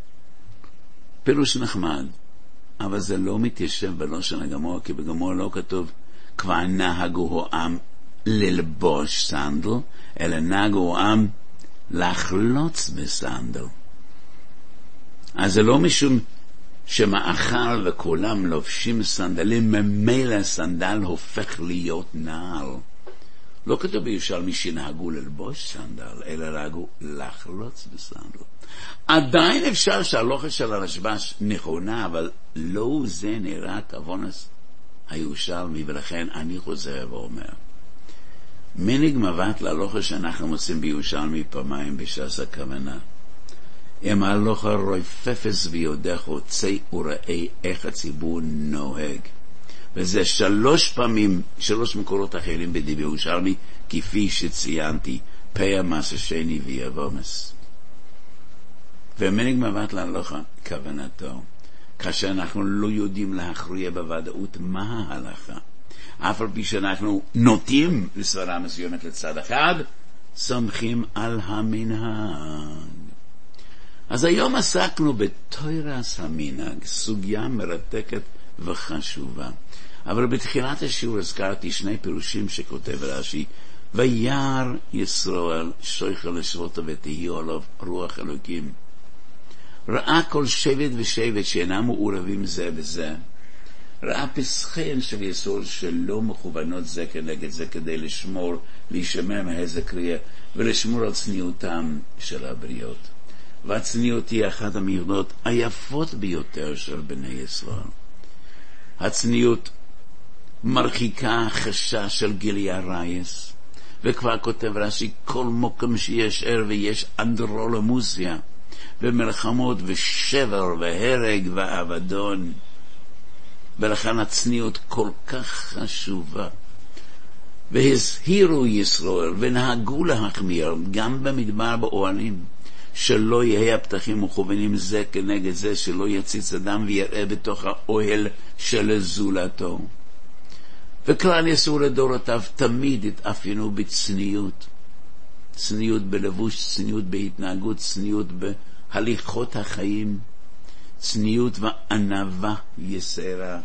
פירוש נחמד, אבל זה לא מתיישב בלושן הגמור, כי בגמור לא כתוב כבר נהגו הוא עם ללבוש סנדל, אלא נהגו הוא עם לחלוץ בסנדל. אז זה לא משום שמאחר וכולם לובשים סנדלים, ממילא סנדל הופך להיות נעל. לא כתוב בירושלמי שנהגו ללבוש סנדל, אלא נהגו לחלוץ בסנדל. עדיין אפשר שההלכה של הרשב"ש נכונה, אבל לא זה נראה כוונס הירושלמי, ולכן אני חוזר ואומר, מנהיג מבט להלכה שאנחנו מוצאים בירושלמי פעמיים בש"ס הכוונה. אם ההלכה רויפפס ביודךו, צא וראי איך הציבור נוהג. וזה שלוש פעמים, שלוש מקורות אחרים בדיבר ירושלמי, כפי שציינתי, פה המסה שני ויבומס. ומנהיג מבט להלכה, כוונתו, כאשר אנחנו לא יודעים להכריע בוודאות מה ההלכה, אף על פי שאנחנו נוטים לסברה מסוימת לצד אחד, סומכים על המנהג. אז היום עסקנו בתוירס המנהג, סוגיה מרתקת וחשובה. אבל בתחילת השיעור הזכרתי שני פירושים שכותב רש"י, וירא ישראל שויכל לשבותו ותהיו עליו רוח אלוקים. ראה כל שבט ושבט שאינם מעורבים זה בזה. ראה פסחיהן של ישראל שלא מכוונות זה כנגד זה, כדי לשמור, להישמר מהזה קריאה, ולשמור על צניעותם של הבריות. והצניעות היא אחת המיוחדות היפות ביותר של בני ישראל. הצניעות מרחיקה חשש של גילי הרייס, וכבר כותב רש"י, כל מוקם שיש ער ויש אנדרולמוסיה, ומלחמות ושבר והרג ואבדון, ולכן הצניעות כל כך חשובה. והזהירו ישראל ונהגו להחמיר גם במדבר באוהלים, שלא יהיה הפתחים מכוונים זה כנגד זה, שלא יציץ אדם ויראה בתוך האוהל של זולתו. וכלל ישראל לדורותיו תמיד התאפיינו בצניעות, צניעות בלבוש, צניעות בהתנהגות, צניעות בהליכות החיים, צניעות וענווה יסרה.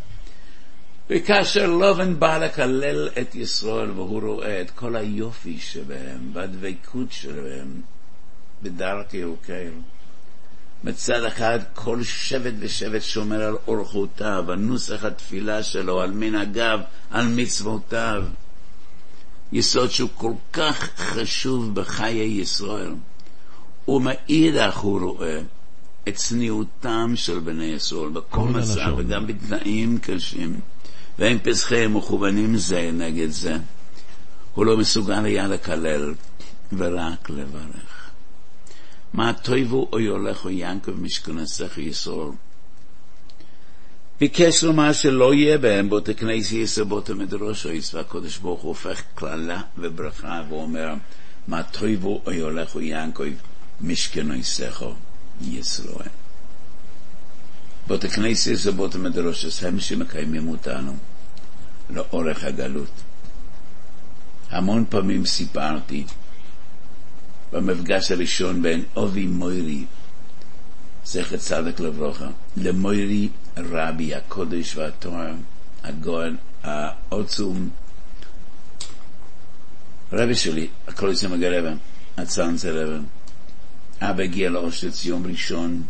וכאשר לובן בא לקלל את ישראל, והוא רואה את כל היופי שבהם והדבקות שלהם בדרכי אלוקינו, מצד אחד כל שבט ושבט שומר על אורחותיו, על נוסח התפילה שלו, על מנהגיו, על מצוותיו. יסוד שהוא כל כך חשוב בחיי ישראל. ומאידך הוא רואה את צניעותם של בני ישראל בכל מצב וגם בתנאים קשים, והם פסחיהם מכוונים זה נגד זה. הוא לא מסוגל היה לקלל ורק לברך. מה טויבו או יולך או ינקב משכנסך ישראל. ביקש לומר שלא יהיה בהם בו תכנס יסר בו תמדרושו, והקודש ברוך הוא הופך כללה וברכה ואומר מה טויבו או יולך או ינקב משכנסך ישראל. בו תכנס יסר בו תמדרושו, הם שמקיימים אותנו לאורך הגלות. המון פעמים סיפרתי במפגש הראשון בין אבי מוירי זכר צדק לברכה למוירי רבי הקודש והתואר הגאון העצום רבי שלי הכל יצא מגרבן הצאנצה רבן. אבא הגיע לאושוויץ יום ראשון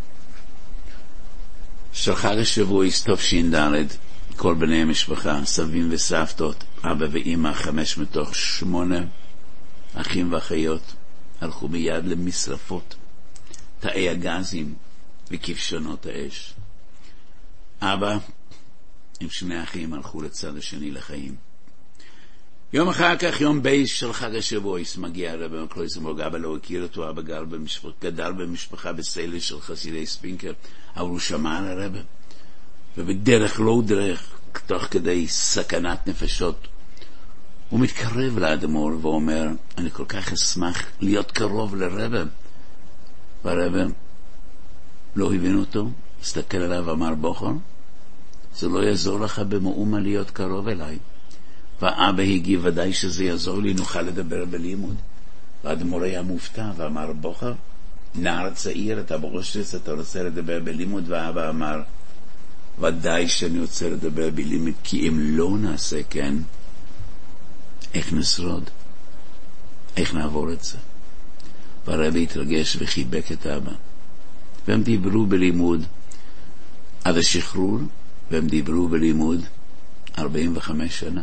של חג השבוע יסטוף שינדלת, כל בני המשפחה, סבים וסבתות, אבא ואמא, חמש מתוך שמונה אחים ואחיות, הלכו מיד למשרפות, תאי הגזים וכבשונות האש. אבא עם שני אחים הלכו לצד השני לחיים. יום אחר כך, יום בייס של חג השבועס, מגיע הרב מקלויסנבורג. אבא לא הכיר אותו, אבא גר במשפחה, גדל במשפחה בסיילה של חסידי ספינקר, אבל הוא שמע על הרב, ובדרך לא דרך, תוך כדי סכנת נפשות, הוא מתקרב לאדמו"ר ואומר, אני כל כך אשמח להיות קרוב לרב. והרב לא הבין אותו, הסתכל עליו ואמר, בוחר, זה לא יעזור לך במאומה להיות קרוב אליי. ואבא הגיב, ודאי שזה יעזור לי, נוכל לדבר בלימוד. והאדמו"ר היה מופתע ואמר, בוחר, נער צעיר, אתה בראשס, אתה רוצה לדבר בלימוד? ואבא אמר, ודאי שאני רוצה לדבר בלימוד, כי אם לא נעשה כן, איך נשרוד? איך נעבור את זה? והרבי התרגש וחיבק את אבא. והם דיברו בלימוד עד השחרור, והם דיברו בלימוד ארבעים וחמש שנה.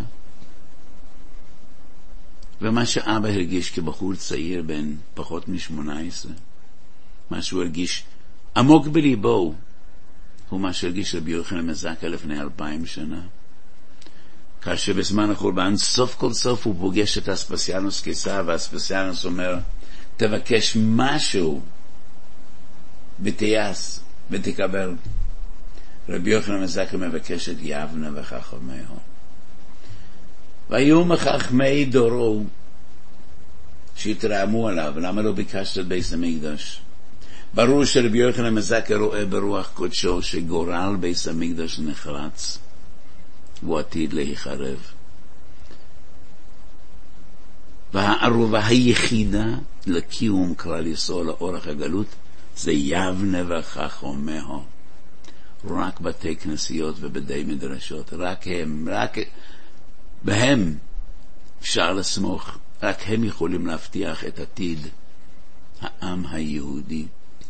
ומה שאבא הרגיש כבחור צעיר בן פחות מ-שמונה עשרה, מה שהוא הרגיש עמוק בליבו, הוא מה שהרגיש רבי יוחנן מזקה לפני אלפיים שנה. כאשר בזמן החורבן, סוף כל סוף הוא פוגש את אספסיאנוס קיסר, ואספסיאנוס אומר, תבקש משהו ותייס ותקבל. רבי יוחנן מזקה מבקש את יבנה וחכמיה. והיו מחכמי דורו שהתרעמו עליו, למה לא ביקשת את בית המקדש? ברור שרבי יוחנן מזקה רואה ברוח קודשו שגורל בית המקדש נחרץ והוא עתיד להיחרב. והערובה היחידה לקיום כלל ישראל לאורך הגלות זה יבנה וחכמיה. רק בתי כנסיות ובדי מדרשות, רק הם, רק בהם אפשר לסמוך, רק הם יכולים להבטיח את עתיד העם היהודי.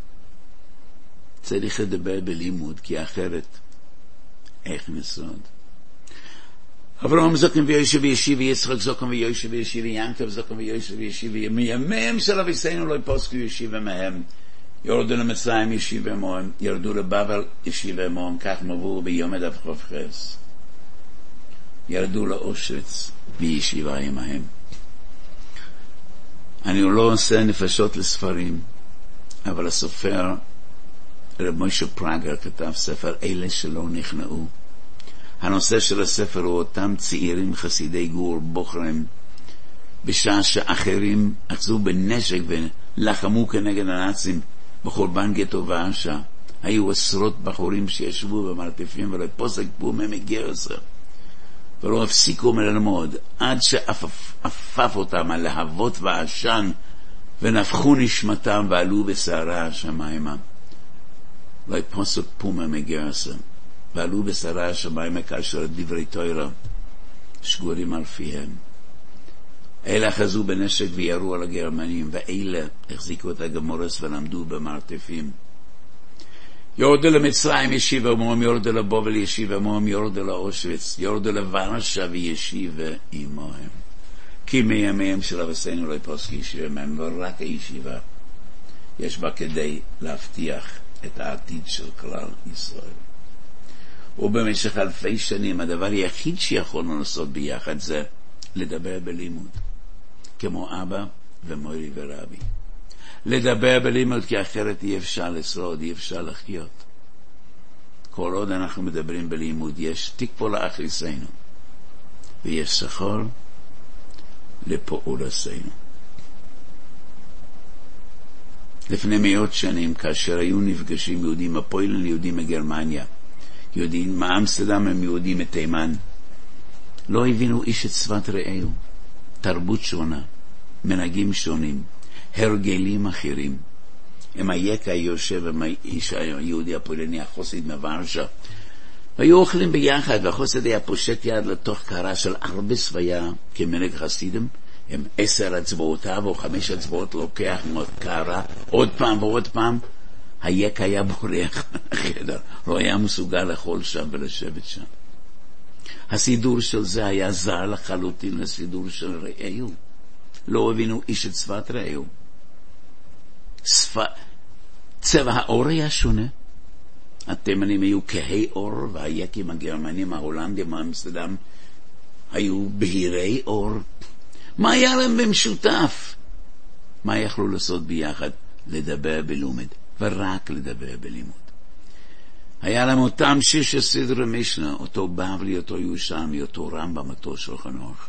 צריך לדבר בלימוד, כי אחרת איך נשרוד? אברהם זוקם ויושב וישיב, יצחק זוקם ויושב וישיב, ינקב זוקם ויושב וישיב, מימיהם של אבינו לא יפסקו ישיב מהם. ירדו למצרים ישיב עמם, ירדו לבבל ישיב עמם, כך מבואו ביום דף חופכס. ירדו לאושוויץ וישיבה עמהם. אני לא עושה נפשות לספרים, אבל הסופר רב מוישה פראגר כתב ספר אלה שלא נכנעו. הנושא של הספר הוא אותם צעירים חסידי גור בוחרים, בשעה שאחרים אחזו בנשק ולחמו כנגד הנאצים בחורבן גטו ורשה. היו עשרות בחורים שישבו במרתפים ולא פוסק פום מגרסה, ולא הפסיקו מללמוד עד שאפף אותם הלהבות והעשן ונפחו נשמתם ועלו בסערה השמיימה. לא פוסק פום מגרסה ועלו בסערה השמיימה כאשר דברי תורה שגורים על פיהם. אלה אחזו בנשק וירו על הגרמנים, ואלה החזיקו את הגמורס ולמדו במרתפים. יורדו למצרים ישיבה ומום, יורדו לבובל ישיבה ומום, יורדו לאושוויץ, יורדו לוורשה וישיבה עמהם. כי מימיהם של אבותינו לא יפסק ישיבה מהם, ורק הישיבה יש בה כדי להבטיח את העתיד של כלל ישראל. ובמשך אלפי שנים הדבר היחיד שיכולנו לעשות ביחד זה לדבר בלימוד, כמו אבא ומורי ורבי. לדבר בלימוד, כי אחרת אי אפשר לשרוד, אי אפשר לחיות. כל עוד אנחנו מדברים בלימוד, יש תקפו לאחיסנו, ויש שכר לפעולתנו. לפני מאות שנים, כאשר היו נפגשים יהודים מפוילן, יהודים מגרמניה, יהודים מאמסטרדם, הם יהודים מתימן, לא הבינו איש את שפת רעהו, תרבות שונה, מנהגים שונים, הרגלים אחרים. עם היקה יושב עם האיש היהודי הפולני החסיד מוורשה, והיו אוכלים ביחד, והחסיד היה פושט יד לתוך קרה של הרבה סוויה כמנהג חסידים, עם עשר אצבעותיו או חמש אצבעות לוקח קרה עוד פעם ועוד פעם. היקה היה בורח מהחדר, לא היה מסוגל לאכול שם ולשבת שם. הסידור של זה היה זר לחלוטין לסידור של רעהו. לא הבינו איש את שפת רעהו. צבע האור היה שונה. התימנים היו כהי אור, והיקים הגרמנים, ההולנדים, האמסטרדם היו בהירי אור. מה היה להם במשותף? מה יכלו לעשות ביחד? לדבר בלומד, ורק לדבר בלימוד. היה להם אותם שישה סדרי משנה, אותו בבלי, אותו ירושלמי, אותו רמב"ם, אותו שולחן אורך.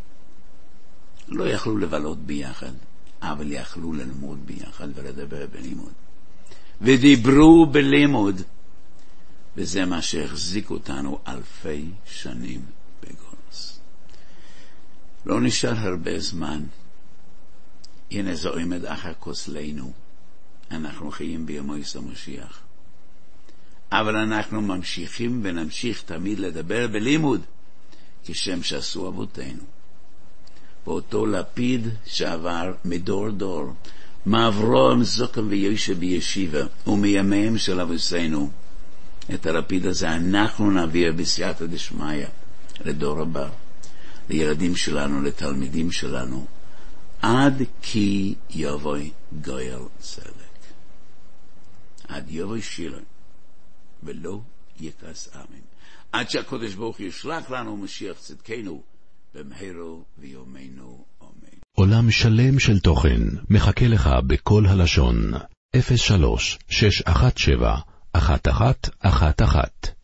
לא יכלו לבלות ביחד, אבל יכלו ללמוד ביחד ולדבר בלימוד. ודיברו בלימוד, וזה מה שהחזיק אותנו אלפי שנים בגולוס. לא נשאר הרבה זמן. הנה זה עומד אחר כוסלנו. אנחנו חיים בימויס המשיח. אבל אנחנו ממשיכים ונמשיך תמיד לדבר בלימוד, כשם שעשו אבותינו. באותו לפיד שעבר מדור דור, מאברהם זוקם ויושב בישיבה, ומימיהם של אבותינו, את הלפיד הזה אנחנו נעביר בסייעתא דשמיא לדור הבא, לילדים שלנו, לתלמידים שלנו, עד כי יבוא גואל צדק. עד יבוא שילה, ולא יכעס עמים. עד שהקדוש ברוך ישלח לנו משיח צדקנו, במהרו ויומנו אמן. עולם שלם של תוכן מחכה לך בכל הלשון. אפס שלוש שש אחת שבע אחת אחת אחת אחת